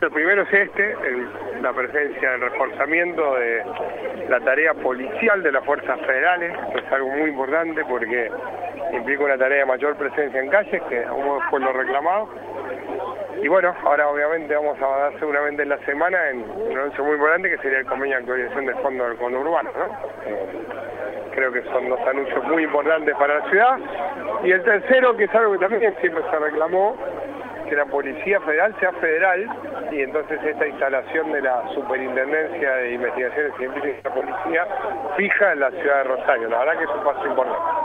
El primero es la presencia, el reforzamiento de la tarea policial de las fuerzas federales. Esto es algo muy importante porque implica una tarea de mayor presencia en calles, que aún fue lo reclamado. Y bueno, ahora obviamente vamos a dar seguramente en la semana en un anuncio muy importante que sería el convenio de actualización del fondo del conurbano, ¿no? Creo que son dos anuncios muy importantes para la ciudad. Y el tercero, que es algo que también siempre se reclamó, que la Policía Federal sea federal, y entonces esta instalación de la Superintendencia de Investigaciones Científicas de la Policía fija en la ciudad de Rosario. La verdad que es un paso importante.